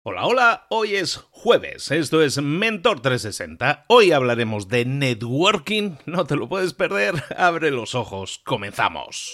Hola, hola, hoy es jueves, esto es Mentor 360, hoy hablaremos de networking, no te lo puedes perder, abre los ojos, comenzamos.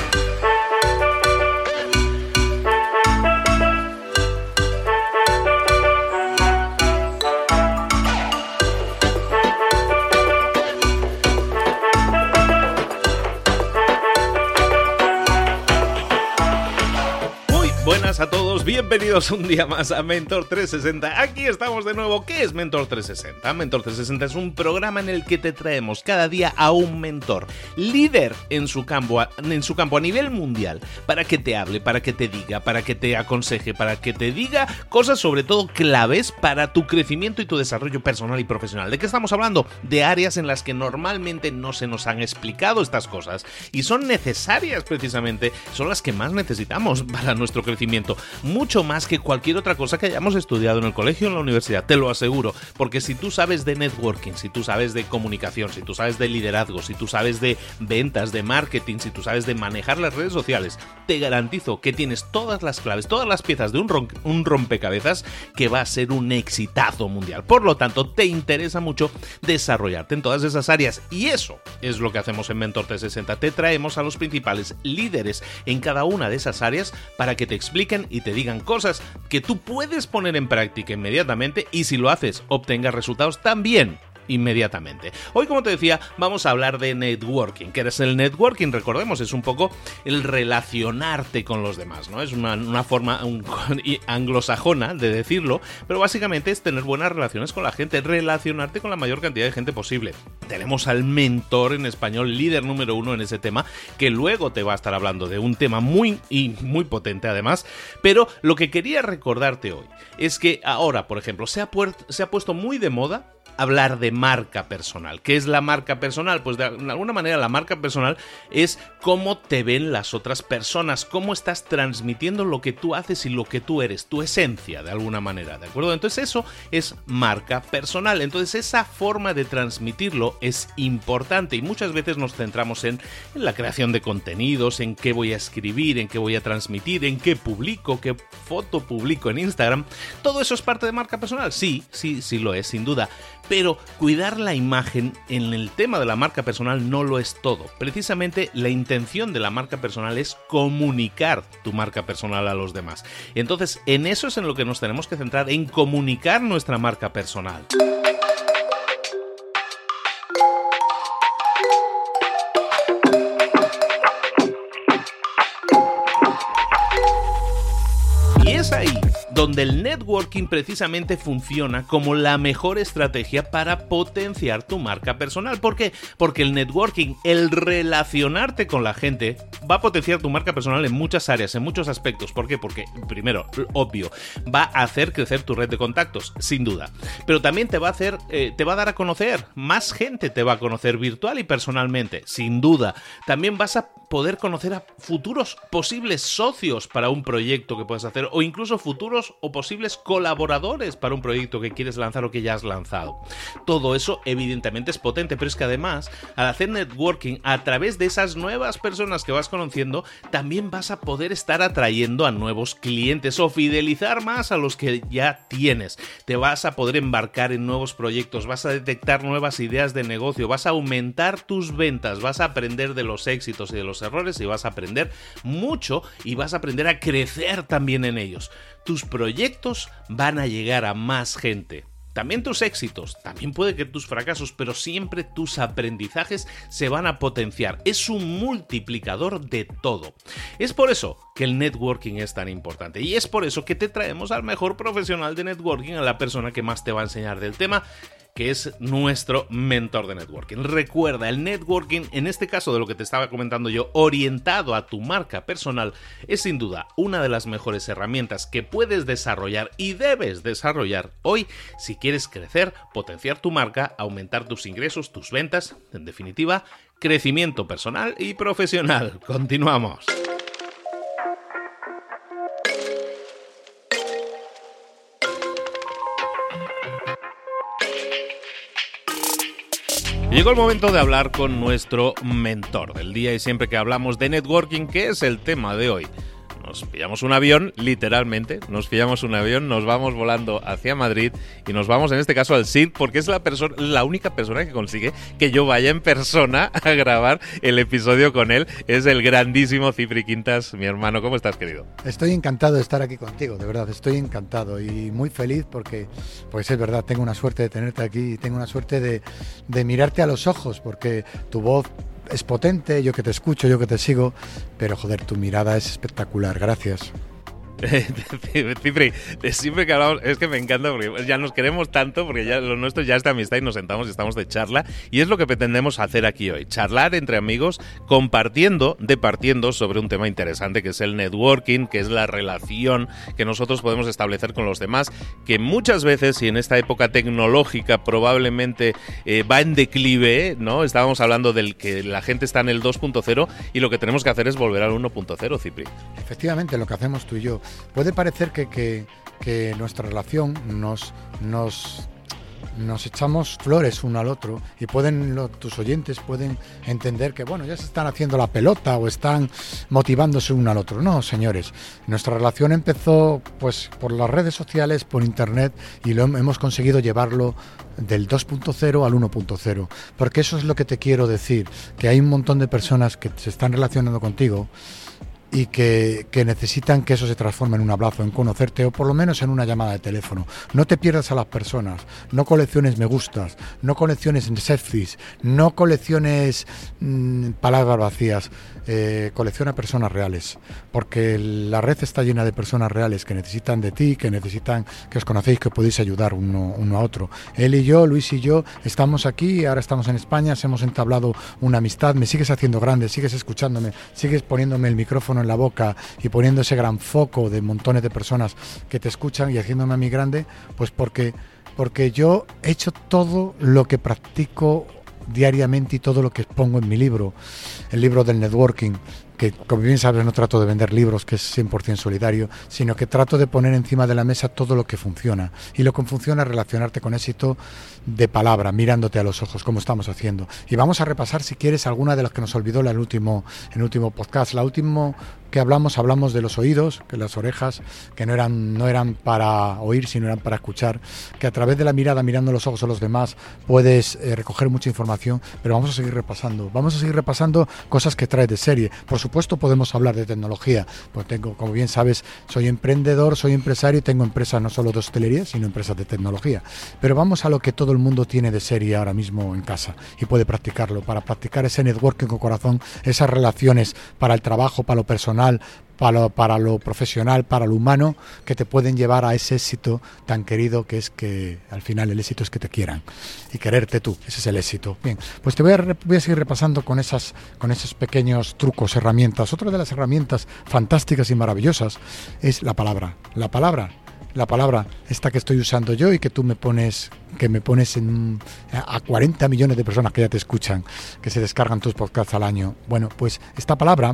Buenas a todos, bienvenidos un día más a Mentor 360. Aquí estamos de nuevo. ¿Qué es Mentor 360? Mentor 360 es un programa en el que te traemos cada día a un mentor, líder en su campo a nivel mundial, para que te hable, para que te diga, para que te aconseje, para que te diga cosas sobre todo claves para tu crecimiento y tu desarrollo personal y profesional. ¿De qué estamos hablando? De áreas en las que normalmente no se nos han explicado estas cosas y son necesarias precisamente, son las que más necesitamos para nuestro crecimiento. Mucho más que cualquier otra cosa que hayamos estudiado en el colegio o en la universidad, te lo aseguro, porque si tú sabes de networking, si tú sabes de comunicación, si tú sabes de liderazgo, si tú sabes de ventas, de marketing, si tú sabes de manejar las redes sociales, te garantizo que tienes todas las claves, todas las piezas de un rompecabezas que va a ser un exitazo mundial. Por lo tanto, te interesa mucho desarrollarte en todas esas áreas y eso es lo que hacemos en Mentor 360. Te traemos a los principales líderes en cada una de esas áreas para que te expliquen y te digan cosas que tú puedes poner en práctica inmediatamente y si lo haces obtengas resultados también inmediatamente. Hoy, como te decía, vamos a hablar de networking. ¿Qué es el networking? Recordemos, es un poco el relacionarte con los demás, ¿no? Es una forma anglosajona de decirlo, pero básicamente es tener buenas relaciones con la gente, relacionarte con la mayor cantidad de gente posible. Tenemos al mentor en español, líder número 1 en ese tema, que luego te va a estar hablando de un tema muy potente además, pero lo que quería recordarte hoy es que ahora, por ejemplo, se ha puesto muy de moda hablar de marca personal. ¿Qué es la marca personal? Pues de alguna manera la marca personal es cómo te ven las otras personas, cómo estás transmitiendo lo que tú haces y lo que tú eres, tu esencia de alguna manera, ¿de acuerdo? Entonces eso es marca personal. Entonces esa forma de transmitirlo es importante y muchas veces nos centramos en la creación de contenidos, en qué voy a escribir, en qué voy a transmitir, en qué publico, qué foto publico en Instagram. ¿Todo eso es parte de marca personal? Sí lo es, sin duda. Pero cuidar la imagen en el tema de la marca personal no lo es todo. Precisamente la intención de la marca personal es comunicar tu marca personal a los demás. Entonces, en eso es en lo que nos tenemos que centrar, en comunicar nuestra marca personal. Y es ahí donde el networking precisamente funciona como la mejor estrategia para potenciar tu marca personal. ¿Por qué? Porque el networking, el relacionarte con la gente, va a potenciar tu marca personal en muchas áreas, en muchos aspectos. ¿Por qué? Porque, primero, obvio, va a hacer crecer tu red de contactos, sin duda. Pero también te va a dar a conocer, más gente te va a conocer virtual y personalmente, sin duda. También vas a poder conocer a futuros posibles socios para un proyecto que puedes hacer o incluso futuros o posibles colaboradores para un proyecto que quieres lanzar o que ya has lanzado. Todo eso evidentemente es potente, pero es que además al hacer networking a través de esas nuevas personas que vas conociendo, también vas a poder estar atrayendo a nuevos clientes o fidelizar más a los que ya tienes. Te vas a poder embarcar en nuevos proyectos, vas a detectar nuevas ideas de negocio, vas a aumentar tus ventas, vas a aprender de los éxitos y de los errores y vas a aprender mucho y vas a aprender a crecer también en ellos. Tus proyectos van a llegar a más gente. También tus éxitos, también puede que tus fracasos, pero siempre tus aprendizajes se van a potenciar. Es un multiplicador de todo. Es por eso que el networking es tan importante y es por eso que te traemos al mejor profesional de networking, a la persona que más te va a enseñar del tema, que es nuestro mentor de networking. Recuerda, el networking, en este caso de lo que te estaba comentando yo, orientado a tu marca personal, es sin duda una de las mejores herramientas que puedes desarrollar y debes desarrollar hoy si quieres crecer, potenciar tu marca, aumentar tus ingresos, tus ventas, en definitiva, crecimiento personal y profesional. Continuamos. Llegó el momento de hablar con nuestro mentor del día y siempre que hablamos de networking, que es el tema de hoy, nos pillamos un avión, literalmente, nos vamos volando hacia Madrid y nos vamos en este caso al CSIC, porque es la única persona que consigue que yo vaya en persona a grabar el episodio con él. Es el grandísimo Cipri Quintas, mi hermano. ¿Cómo estás, querido? Estoy encantado de estar aquí contigo, de verdad, estoy encantado y muy feliz porque, pues es verdad, tengo una suerte de tenerte aquí y tengo una suerte de mirarte a los ojos, porque tu voz es potente, yo que te escucho, yo que te sigo, pero joder, tu mirada es espectacular, gracias. Cipri, siempre que hablamos, es que me encanta porque ya nos queremos tanto, porque ya lo nuestro ya es de amistad y nos sentamos y estamos de charla, y es lo que pretendemos hacer aquí hoy, charlar entre amigos, departiendo sobre un tema interesante que es el networking, que es la relación que nosotros podemos establecer con los demás, que muchas veces, y en esta época tecnológica probablemente va en declive, ¿no? Estábamos hablando del que la gente está en el 2.0 y lo que tenemos que hacer es volver al 1.0, Cipri. Efectivamente, lo que hacemos tú y yo. Puede parecer que nuestra relación nos echamos flores uno al otro y tus oyentes pueden entender que, bueno, ya se están haciendo la pelota o están motivándose uno al otro. No, señores, nuestra relación empezó pues por las redes sociales, por internet, y hemos conseguido llevarlo del 2.0 al 1.0, porque eso es lo que te quiero decir, que hay un montón de personas que se están relacionando contigo y que necesitan que eso se transforme en un abrazo, en conocerte o por lo menos en una llamada de teléfono. No te pierdas a las personas, no colecciones me gustas, no colecciones selfies, no colecciones palabras vacías, colecciona personas reales, porque la red está llena de personas reales que necesitan de ti, que necesitan que os conocéis, que podéis ayudar uno a otro. Él y yo, Luis y yo, estamos aquí, ahora estamos en España, hemos entablado una amistad, me sigues haciendo grande, sigues escuchándome, sigues poniéndome el micrófono en la boca y poniendo ese gran foco de montones de personas que te escuchan y haciéndome a mí grande, pues porque yo he hecho todo lo que practico diariamente y todo lo que expongo en mi libro, el libro del networking, que como bien sabes no trato de vender libros, que es 100% solidario, sino que trato de poner encima de la mesa todo lo que funciona, y lo que funciona es relacionarte con éxito de palabra, mirándote a los ojos, como estamos haciendo. Y vamos a repasar, si quieres, alguna de las que nos olvidó en el último podcast. La última que hablamos de los oídos, que las orejas, que no eran para oír, sino eran para escuchar, que a través de la mirada, mirando los ojos a los demás, puedes recoger mucha información, pero vamos a seguir repasando cosas que traes de serie. Por supuesto podemos hablar de tecnología, pues como bien sabes, soy emprendedor, soy empresario y tengo empresas no solo de hostelería, sino empresas de tecnología. Pero vamos a lo que todo el mundo tiene de serie ahora mismo en casa y puede practicarlo, para practicar ese networking con corazón, esas relaciones para el trabajo, para lo personal, para lo profesional, para lo humano, que te pueden llevar a ese éxito tan querido, que es que al final el éxito es que te quieran y quererte tú, ese es el éxito. Bien, pues voy a seguir repasando con esos pequeños trucos, herramientas. Otra de las herramientas fantásticas y maravillosas es la palabra. La palabra esta que estoy usando yo y que tú me pones a 40 millones de personas que ya te escuchan, que se descargan tus podcasts al año. Bueno, pues esta palabra,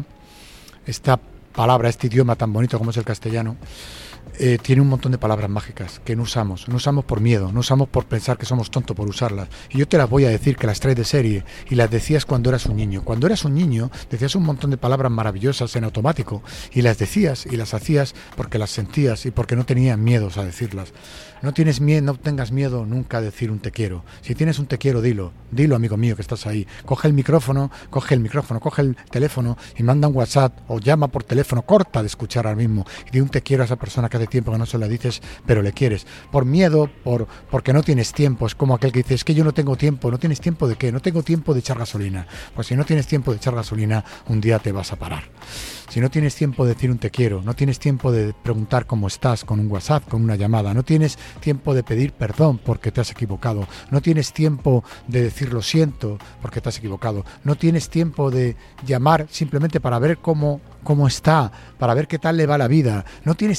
este idioma tan bonito como es el castellano, tiene un montón de palabras mágicas que no usamos por miedo, no usamos por pensar que somos tontos por usarlas. Y yo te las voy a decir, que las traes de serie y las decías cuando eras un niño. Cuando eras un niño decías un montón de palabras maravillosas en automático y las decías y las hacías porque las sentías y porque no tenías miedos a decirlas. No tengas miedo nunca a decir un te quiero. Si tienes un te quiero, dilo, amigo mío que estás ahí. Coge el micrófono, coge el teléfono y manda un WhatsApp o llama por teléfono, corta de escuchar ahora mismo y di un te quiero a esa persona que hace tiempo que no se la dices, pero le quieres. Por miedo, porque no tienes tiempo. Es como aquel que dice, es que yo no tengo tiempo. ¿No tienes tiempo de qué? No tengo tiempo de echar gasolina. Pues si no tienes tiempo de echar gasolina, un día te vas a parar. Si no tienes tiempo de decir un te quiero, no tienes tiempo de preguntar cómo estás con un WhatsApp, con una llamada, no tienes tiempo de pedir perdón porque te has equivocado, no tienes tiempo de decir lo siento porque te has equivocado, no tienes tiempo de llamar simplemente para ver cómo está, para ver qué tal le va la vida, no tienes tiempo de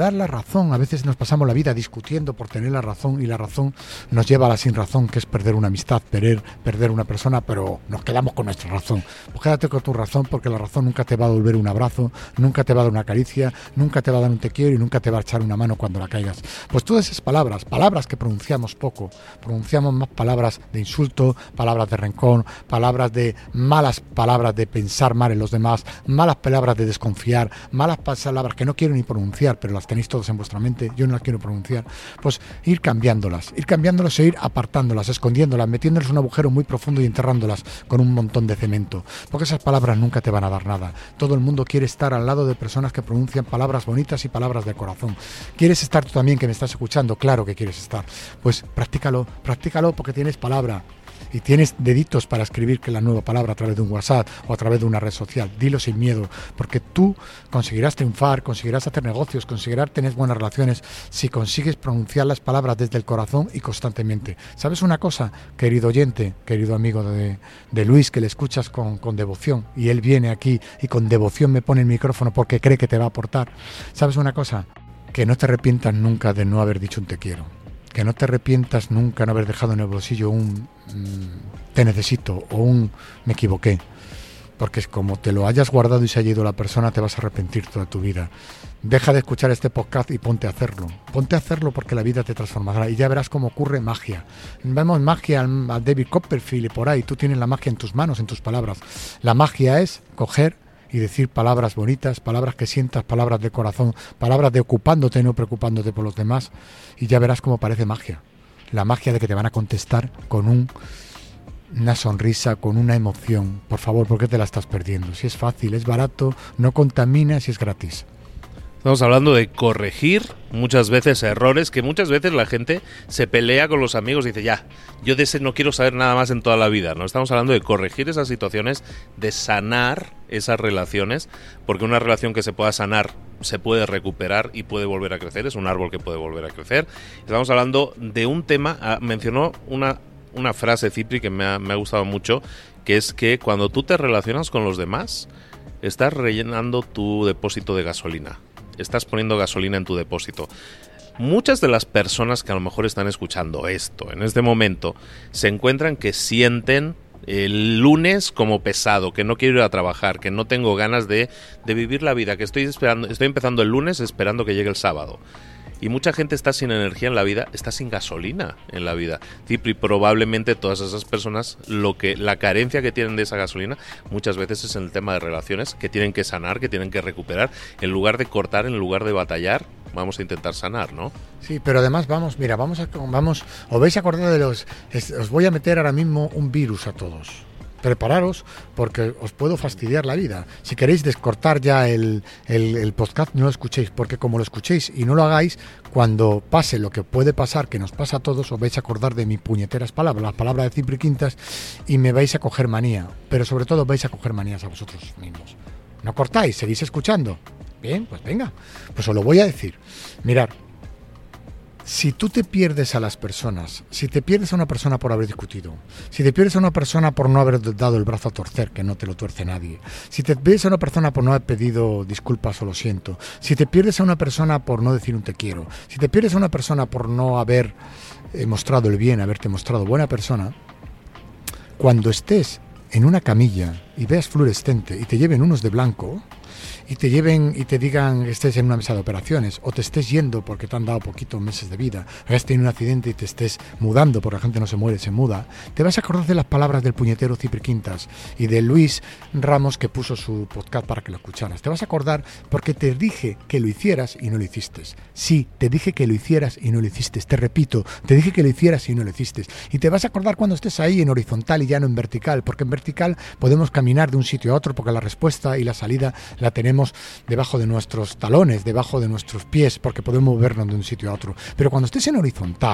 dar la razón. A veces nos pasamos la vida discutiendo por tener la razón, y la razón nos lleva a la sin razón, que es perder una amistad, perder una persona, pero nos quedamos con nuestra razón. Pues quédate con tu razón, porque la razón nunca te va a devolver un abrazo, nunca te va a dar una caricia, nunca te va a dar un te quiero y nunca te va a echar una mano cuando la caigas. Pues todas esas palabras que pronunciamos poco, pronunciamos más palabras de insulto, palabras de rencor, palabras de malas palabras de pensar mal en los demás, malas palabras de desconfiar, malas palabras que no quiero ni pronunciar, pero las tenéis todos en vuestra mente, yo no las quiero pronunciar. Pues ir cambiándolas e ir apartándolas, escondiéndolas, metiéndolas en un agujero muy profundo y enterrándolas con un montón de cemento, porque esas palabras nunca te van a dar nada. Todo el mundo quiere estar al lado de personas que pronuncian palabras bonitas y palabras de corazón. ¿Quieres estar tú también, que me estás escuchando? Claro que quieres estar. Pues practícalo porque tienes palabra y tienes deditos para escribir que la nueva palabra a través de un WhatsApp o a través de una red social. Dilo sin miedo, porque tú conseguirás triunfar, conseguirás hacer negocios, conseguirás tener buenas relaciones si consigues pronunciar las palabras desde el corazón y constantemente. ¿Sabes una cosa, querido oyente, querido amigo de Luis, que le escuchas con devoción, y él viene aquí y con devoción me pone el micrófono porque cree que te va a aportar? ¿Sabes una cosa? Que no te arrepientas nunca de no haber dicho un te quiero. Que no te arrepientas nunca de no haber dejado en el bolsillo un te necesito o un me equivoqué. Porque como te lo hayas guardado y se haya ido la persona, te vas a arrepentir toda tu vida. Deja de escuchar este podcast y ponte a hacerlo. Ponte a hacerlo, porque la vida te transformará y ya verás cómo ocurre magia. Vemos magia a David Copperfield y por ahí. Tú tienes la magia en tus manos, en tus palabras. La magia es coger y decir palabras bonitas, palabras que sientas, palabras de corazón, palabras de ocupándote y no preocupándote por los demás, y ya verás cómo parece magia. La magia de que te van a contestar con una sonrisa, con una emoción. Por favor, ¿por qué te la estás perdiendo? Si es fácil, es barato, no contamina, si es gratis. Estamos hablando de corregir muchas veces errores, que muchas veces la gente se pelea con los amigos y dice, ya, yo de ese no quiero saber nada más en toda la vida. No estamos hablando de corregir esas situaciones, de sanar esas relaciones, porque una relación que se pueda sanar se puede recuperar y puede volver a crecer, es un árbol que puede volver a crecer. Estamos hablando de un tema, mencionó una frase, Cipri, que me ha gustado mucho, que es que cuando tú te relacionas con los demás, estás rellenando tu depósito de gasolina. Estás poniendo gasolina en tu depósito. Muchas de las personas que a lo mejor están escuchando esto en este momento se encuentran que sienten el lunes como pesado, que no quiero ir a trabajar, que no tengo ganas de vivir la vida, que estoy empezando el lunes esperando que llegue el sábado. Y mucha gente está sin energía en la vida, está sin gasolina en la vida. Cipri, probablemente todas esas personas, la carencia que tienen de esa gasolina, muchas veces es en el tema de relaciones, que tienen que sanar, que tienen que recuperar. En lugar de cortar, en lugar de batallar, vamos a intentar sanar, ¿no? Sí, pero además vamos, os vais a acordar os voy a meter ahora mismo un virus a todos. Prepararos, porque os puedo fastidiar la vida. Si queréis descortar ya el podcast, no lo escuchéis, porque como lo escuchéis y no lo hagáis, cuando pase lo que puede pasar, que nos pasa a todos, os vais a acordar de mis puñeteras palabras, las palabras de Cipri Quintas, y me vais a coger manía. Pero sobre todo vais a coger manías a vosotros mismos. ¿No cortáis? ¿Seguís escuchando? Bien, pues venga. Pues os lo voy a decir. Mirad, si tú te pierdes a las personas, si te pierdes a una persona por haber discutido, si te pierdes a una persona por no haber dado el brazo a torcer, que no te lo tuerce nadie, si te pierdes a una persona por no haber pedido disculpas o lo siento, si te pierdes a una persona por no decir un te quiero, si te pierdes a una persona por no haber mostrado el bien, haberte mostrado buena persona, cuando estés en una camilla y veas fluorescente y te lleven unos de blanco, y te lleven y te digan que estés en una mesa de operaciones, o te estés yendo porque te han dado poquitos meses de vida, o has tenido un accidente y te estés mudando, porque la gente no se muere, se muda, te vas a acordar de las palabras del puñetero Cipri Quintas y de Luis Ramos, que puso su podcast para que lo escucharas. Te vas a acordar porque te dije que lo hicieras y no lo hiciste. Sí, te dije que lo hicieras y no lo hiciste. Te repito, te dije que lo hicieras y no lo hiciste. Y te vas a acordar cuando estés ahí en horizontal y ya no en vertical, porque en vertical podemos caminar de un sitio a otro, porque la respuesta y la salida la tenemos debajo de nuestros talones, debajo de nuestros pies, porque podemos movernos de un sitio a otro. Pero cuando estés en horizontal,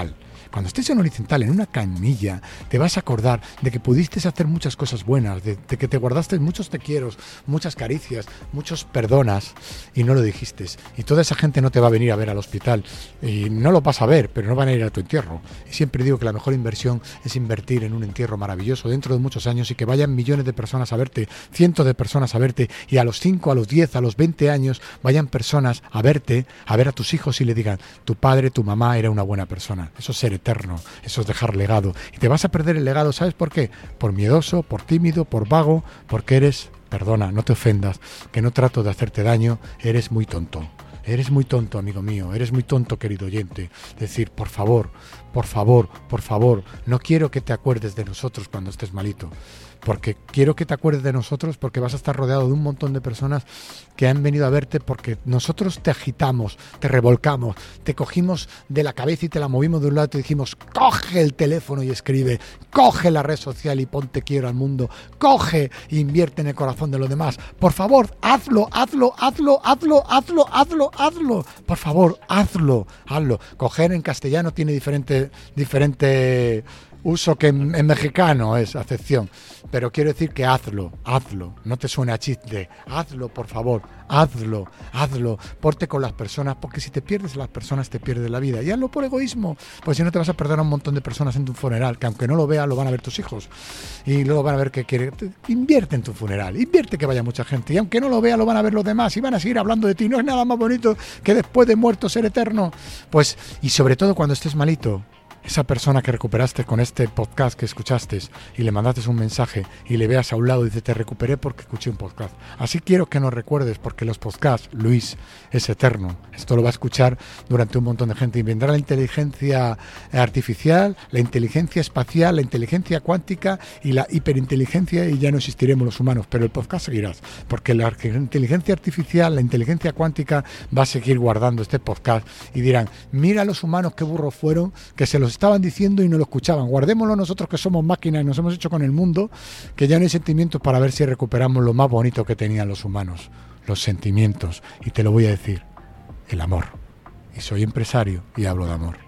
Cuando estés en horizontal, en una camilla, te vas a acordar de que pudiste hacer muchas cosas buenas, de que te guardaste muchos te quiero, muchas caricias, muchos perdonas y no lo dijiste. Y toda esa gente no te va a venir a ver al hospital y no lo vas a ver, pero no van a ir a tu entierro. Y siempre digo que la mejor inversión es invertir en un entierro maravilloso dentro de muchos años y que vayan millones de personas a verte, cientos de personas a verte, y a los 5, a los 10, a los 20 años vayan personas a verte, a ver a tus hijos y le digan: tu padre, tu mamá era una buena persona. Eso es ser eterno, eso es dejar legado. Y te vas a perder el legado, ¿sabes por qué? Por miedoso, por tímido, por vago, porque eres, perdona, no te ofendas, que no trato de hacerte daño, eres muy tonto. Eres muy tonto, amigo mío, eres muy tonto, querido oyente. Decir, por favor, por favor, por favor, no quiero que te acuerdes de nosotros cuando estés malito, porque quiero que te acuerdes de nosotros porque vas a estar rodeado de un montón de personas que han venido a verte porque nosotros te agitamos, te revolcamos, te cogimos de la cabeza y te la movimos de un lado y te dijimos: coge el teléfono y escribe, coge la red social y ponte quiero al mundo, coge e invierte en el corazón de los demás. Por favor, hazlo, hazlo, hazlo, hazlo, hazlo, hazlo, hazlo. Por favor, hazlo, hazlo. Coger en castellano tiene diferente uso que en mexicano es acepción, pero quiero decir que hazlo, no te suene a chiste, hazlo, por favor, hazlo, porte con las personas, porque si te pierdes las personas te pierdes la vida, y hazlo por egoísmo, pues si no te vas a perder a un montón de personas en tu funeral, que aunque no lo veas lo van a ver tus hijos, y luego van a ver que quiere, invierte en tu funeral, invierte que vaya mucha gente, y aunque no lo vea lo van a ver los demás, y van a seguir hablando de ti. No es nada más bonito que después de muerto ser eterno, pues, y sobre todo cuando estés malito, esa persona que recuperaste con este podcast que escuchaste y le mandaste un mensaje y le veas a un lado y dice: te recuperé porque escuché un podcast. Así quiero que nos recuerdes, porque los podcasts, Luis, es eterno. Esto lo va a escuchar durante un montón de gente y vendrá la inteligencia artificial, la inteligencia espacial, la inteligencia cuántica y la hiperinteligencia, y ya no existiremos los humanos, pero el podcast seguirás, porque la inteligencia artificial, la inteligencia cuántica va a seguir guardando este podcast y dirán: mira los humanos qué burros fueron, que se los estaban diciendo y no lo escuchaban. Guardémoslo nosotros, que somos máquinas y nos hemos hecho con el mundo, que ya no hay sentimientos, para ver si recuperamos lo más bonito que tenían los humanos, los sentimientos. Y te lo voy a decir: el amor. Y soy empresario y hablo de amor.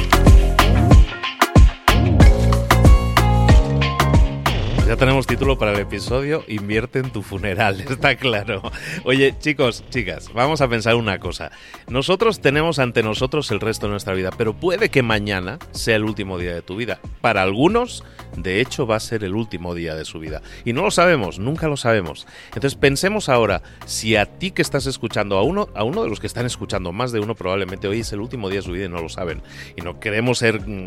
Ya tenemos título para el episodio: invierte en tu funeral, está claro. Oye, chicos, chicas, vamos a pensar una cosa. Nosotros tenemos ante nosotros el resto de nuestra vida, pero puede que mañana sea el último día de tu vida. Para algunos, de hecho, va a ser el último día de su vida. Y no lo sabemos, nunca lo sabemos. Entonces pensemos ahora, si a ti que estás escuchando, a uno de los que están escuchando, más de uno probablemente hoy es el último día de su vida y no lo saben. Y no queremos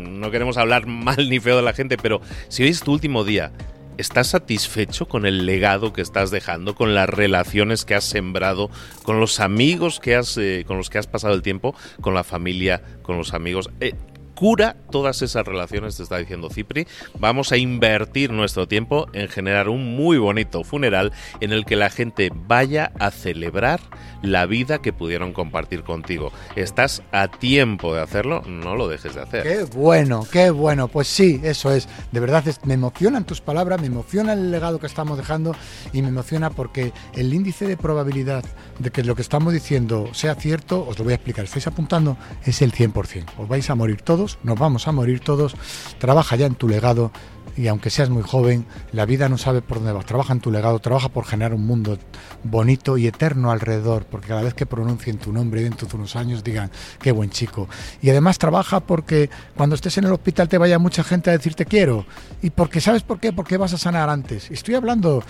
hablar mal ni feo de la gente, pero si hoy es tu último día, ¿estás satisfecho con el legado que estás dejando, con las relaciones que has sembrado, con los amigos con los que has pasado el tiempo, con la familia, con los amigos? Cura todas esas relaciones, te está diciendo Cipri. Vamos a invertir nuestro tiempo en generar un muy bonito funeral en el que la gente vaya a celebrar la vida que pudieron compartir contigo. Estás a tiempo de hacerlo, no lo dejes de hacer. Qué bueno, qué bueno. Pues sí, eso es. De verdad, me emocionan tus palabras, me emociona el legado que estamos dejando y me emociona porque el índice de probabilidad de que lo que estamos diciendo sea cierto, os lo voy a explicar. ¿Estáis apuntando? Es el 100%. Os vais a morir todos, nos vamos a morir todos. Trabaja ya en tu legado. Y aunque seas muy joven, la vida no sabe por dónde vas. Trabaja en tu legado, trabaja por generar un mundo bonito y eterno alrededor, porque cada vez que pronuncien tu nombre dentro de unos años digan: qué buen chico. Y además trabaja porque cuando estés en el hospital te vaya mucha gente a decir te quiero. Y porque, ¿sabes por qué? Porque vas a sanar antes. Estoy hablando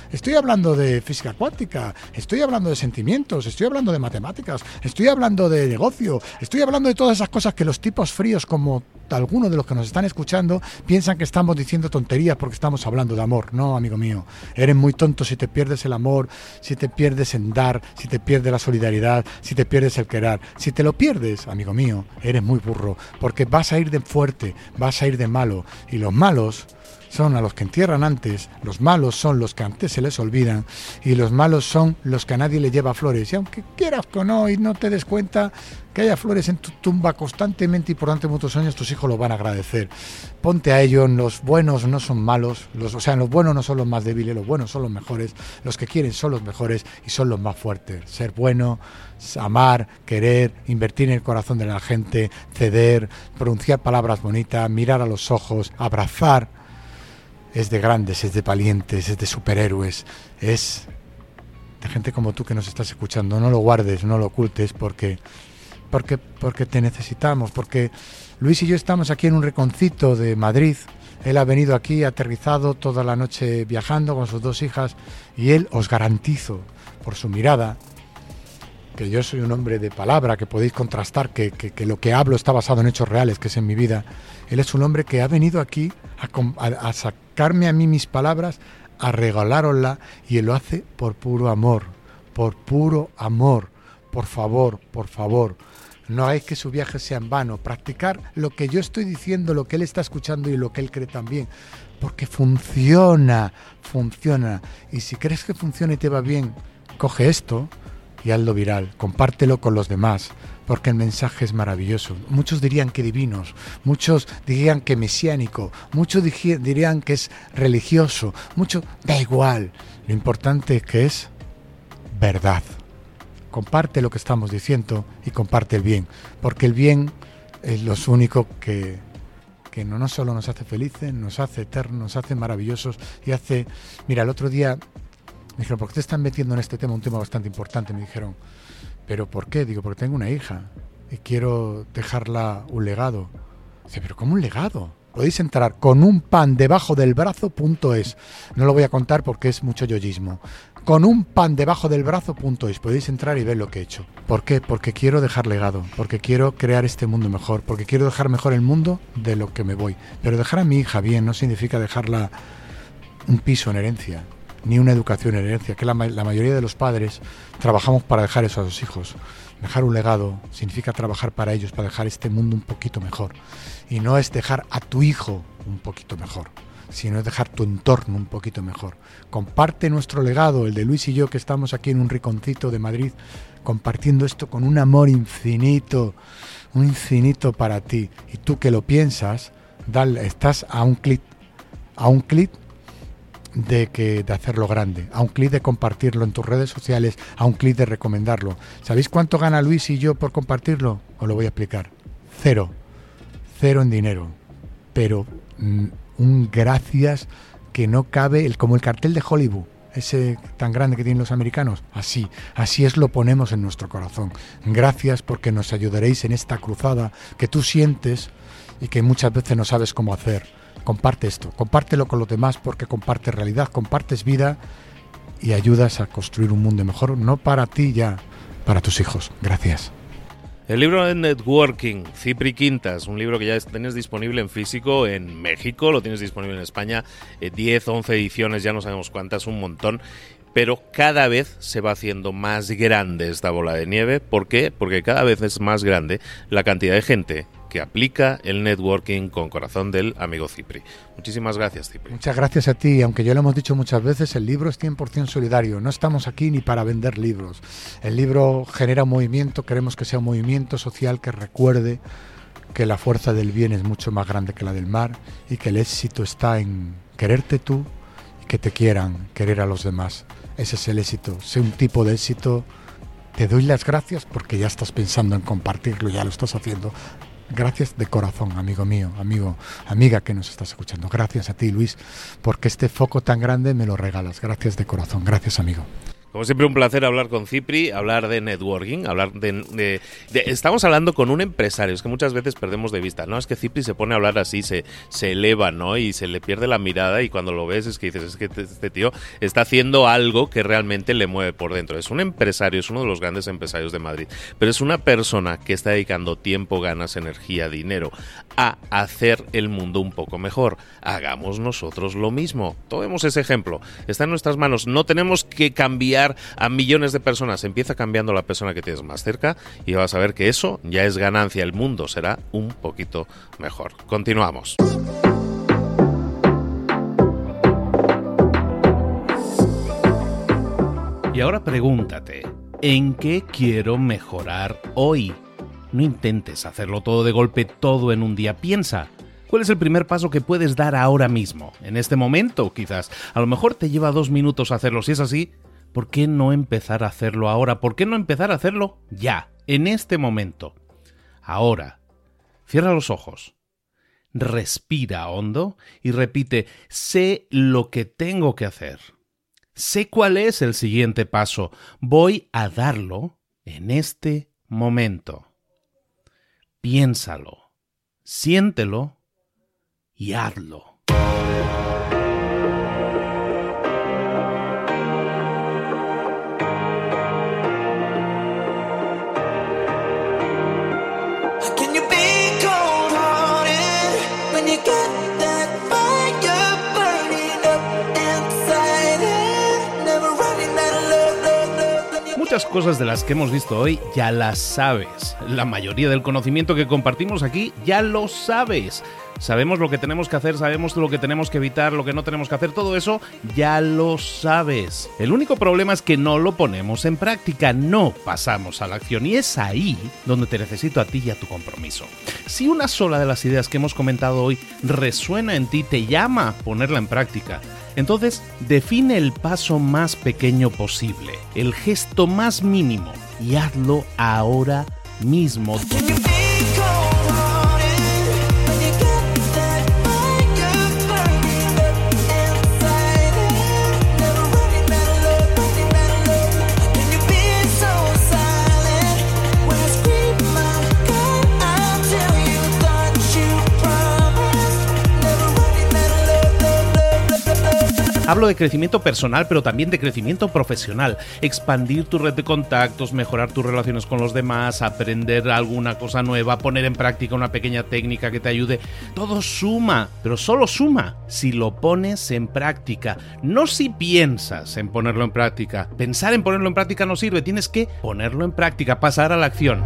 de física cuántica, estoy hablando de sentimientos, estoy hablando de matemáticas, estoy hablando de negocio, estoy hablando de todas esas cosas que los tipos fríos como algunos de los que nos están escuchando piensan que estamos diciendo tonterías porque estamos hablando de amor. No, amigo mío, eres muy tonto si te pierdes el amor, si te pierdes en dar, si te pierdes la solidaridad, si te pierdes el querer. Si te lo pierdes, amigo mío, eres muy burro, porque vas a ir de fuerte, vas a ir de malo, y los malos son a los que entierran antes, los malos son los que antes se les olvidan, y los malos son los que a nadie le lleva flores. Y aunque quieras o no y no te des cuenta, que haya flores en tu tumba constantemente y por durante muchos años, tus hijos hijos lo van a agradecer. Ponte a ello, los buenos no son malos, los buenos no son los más débiles, los buenos son los mejores, los que quieren son los mejores y son los más fuertes. Ser bueno, amar, querer, invertir en el corazón de la gente, ceder, pronunciar palabras bonitas, mirar a los ojos, abrazar, es de grandes, es de valientes, es de superhéroes, es de gente como tú que nos estás escuchando. No lo guardes, no lo ocultes, porque te necesitamos, porque Luis y yo estamos aquí en un rinconcito de Madrid. Él ha venido aquí, ha aterrizado toda la noche viajando con sus 2 hijas, y él, os garantizo, por su mirada, que yo soy un hombre de palabra, que podéis contrastar, que lo que hablo está basado en hechos reales, que es en mi vida. Él es un hombre que ha venido aquí a sacarme a mí mis palabras, a regalárosla, y él lo hace por puro amor, por puro amor. Por favor, no hagáis que su viaje sea en vano. Practicar lo que yo estoy diciendo, lo que él está escuchando y lo que él cree también. Porque funciona. Y si crees que funciona y te va bien, coge esto y hazlo viral. Compártelo con los demás, porque el mensaje es maravilloso. Muchos dirían que divinos, muchos dirían que mesiánico, muchos dirían que es religioso, da igual. Lo importante es que es verdad. Comparte lo que estamos diciendo y comparte el bien, porque el bien es lo único que no solo nos hace felices, nos hace eternos, nos hace maravillosos y hace... Mira, el otro día me dijeron, ¿por qué te están metiendo en este tema? Un tema bastante importante. Me dijeron, ¿pero por qué? Digo, porque tengo una hija y quiero dejarla un legado. Dice, ¿pero cómo un legado? Podéis entrar con un pan debajo del brazo.es. No lo voy a contar porque es mucho yoyismo. Con un pan debajo del brazo.es. Podéis entrar y ver lo que he hecho. ¿Por qué? Porque quiero dejar legado, porque quiero crear este mundo mejor, porque quiero dejar mejor el mundo de lo que me voy. Pero dejar a mi hija bien no significa dejarla un piso en herencia, ni una educación en herencia, que la mayoría de los padres trabajamos para dejar eso a los hijos. Dejar un legado significa trabajar para ellos, para dejar este mundo un poquito mejor. Y no es dejar a tu hijo un poquito mejor, sino es dejar tu entorno un poquito mejor. Comparte nuestro legado, el de Luis y yo, que estamos aquí en un rinconcito de Madrid, compartiendo esto con un amor infinito, un infinito para ti. Y tú que lo piensas, estás a un clic de hacerlo grande, a un clic de compartirlo en tus redes sociales, a un clic de recomendarlo. ¿Sabéis cuánto gana Luis y yo por compartirlo? Os lo voy a explicar. Cero en dinero, pero un gracias que no cabe, como el cartel de Hollywood, ese tan grande que tienen los americanos. Así es, lo ponemos en nuestro corazón. Gracias porque nos ayudaréis en esta cruzada que tú sientes y que muchas veces no sabes cómo hacer. Comparte esto, compártelo con los demás, porque compartes realidad, compartes vida y ayudas a construir un mundo mejor, no para ti ya, para tus hijos. Gracias. El libro de Networking, Cipri Quintas, un libro que ya tienes disponible en físico en México, lo tienes disponible en España, 10, 11 ediciones, ya no sabemos cuántas, un montón, pero cada vez se va haciendo más grande esta bola de nieve. ¿Por qué? Porque cada vez es más grande la cantidad de gente que aplica el networking con corazón del amigo Cipri. Muchísimas gracias, Cipri. Muchas gracias a ti, aunque ya lo hemos dicho muchas veces, el libro es 100% solidario. No estamos aquí ni para vender libros. El libro genera un movimiento, queremos que sea un movimiento social que recuerde que la fuerza del bien es mucho más grande que la del mal y que el éxito está en quererte tú y que te quieran, querer a los demás. Ese es el éxito. Sé un tipo de éxito. Te doy las gracias porque ya estás pensando en compartirlo, ya lo estás haciendo. Gracias de corazón, amigo mío, amiga que nos estás escuchando. Gracias a ti, Luis, porque este foco tan grande me lo regalas. Gracias de corazón. Gracias, amigo. Como siempre, un placer hablar con Cipri, hablar de networking, hablar estamos hablando con un empresario, es que muchas veces perdemos de vista, ¿no? Es que Cipri se pone a hablar así, se eleva, ¿no? Y se le pierde la mirada y cuando lo ves es que dices, es que este tío está haciendo algo que realmente le mueve por dentro. Es un empresario, es uno de los grandes empresarios de Madrid, pero es una persona que está dedicando tiempo, ganas, energía, dinero a hacer el mundo un poco mejor. Hagamos nosotros lo mismo. Tomemos ese ejemplo. Está en nuestras manos. No tenemos que cambiar a millones de personas. Empieza cambiando la persona que tienes más cerca y vas a ver que eso ya es ganancia. El mundo será un poquito mejor. Continuamos. Y ahora pregúntate, ¿en qué quiero mejorar hoy? No intentes hacerlo todo de golpe, todo en un día. Piensa, ¿cuál es el primer paso que puedes dar ahora mismo? En este momento, quizás. A lo mejor te lleva 2 minutos hacerlo. Si es así, ¿por qué no empezar a hacerlo ahora? ¿Por qué no empezar a hacerlo ya, en este momento? Ahora, cierra los ojos, respira hondo y repite: sé lo que tengo que hacer. Sé cuál es el siguiente paso. Voy a darlo en este momento. Piénsalo, siéntelo y hazlo. Muchas cosas de las que hemos visto hoy ya las sabes. La mayoría del conocimiento que compartimos aquí ya lo sabes. Sabemos lo que tenemos que hacer, sabemos lo que tenemos que evitar, lo que no tenemos que hacer, todo eso ya lo sabes. El único problema es que no lo ponemos en práctica, no pasamos a la acción, y es ahí donde te necesito a ti y a tu compromiso. Si una sola de las ideas que hemos comentado hoy resuena en ti, te llama a ponerla en práctica, entonces define el paso más pequeño posible, el gesto más mínimo, y hazlo ahora mismo. Hablo de crecimiento personal, pero también de crecimiento profesional. Expandir tu red de contactos, mejorar tus relaciones con los demás, aprender alguna cosa nueva, poner en práctica una pequeña técnica que te ayude. Todo suma, pero solo suma si lo pones en práctica. No si piensas en ponerlo en práctica. Pensar en ponerlo en práctica no sirve, tienes que ponerlo en práctica, pasar a la acción.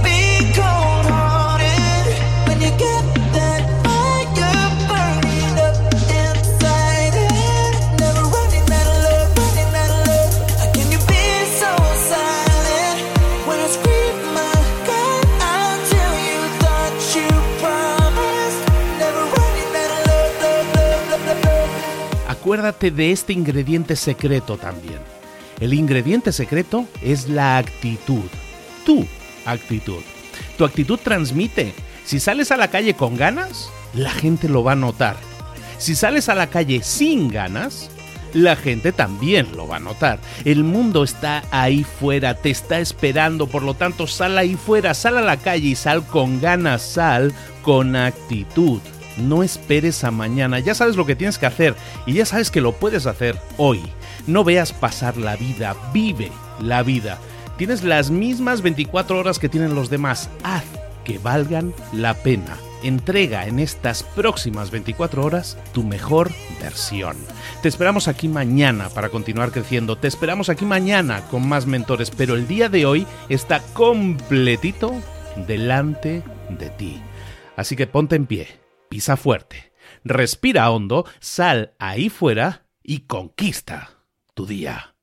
Acuérdate de este ingrediente secreto también. El ingrediente secreto es la actitud. Tu actitud. Tu actitud transmite. Si sales a la calle con ganas, la gente lo va a notar. Si sales a la calle sin ganas, la gente también lo va a notar. El mundo está ahí fuera, te está esperando, por lo tanto sal ahí fuera, sal a la calle y sal con ganas, sal con actitud. No esperes a mañana, ya sabes lo que tienes que hacer y ya sabes que lo puedes hacer hoy. No veas pasar la vida, vive la vida. Tienes las mismas 24 horas que tienen los demás, haz que valgan la pena. Entrega en estas próximas 24 horas tu mejor versión. Te esperamos aquí mañana para continuar creciendo, te esperamos aquí mañana con más mentores, pero el día de hoy está completito delante de ti. Así que ponte en pie. Pisa fuerte, respira hondo, sal ahí fuera y conquista tu día.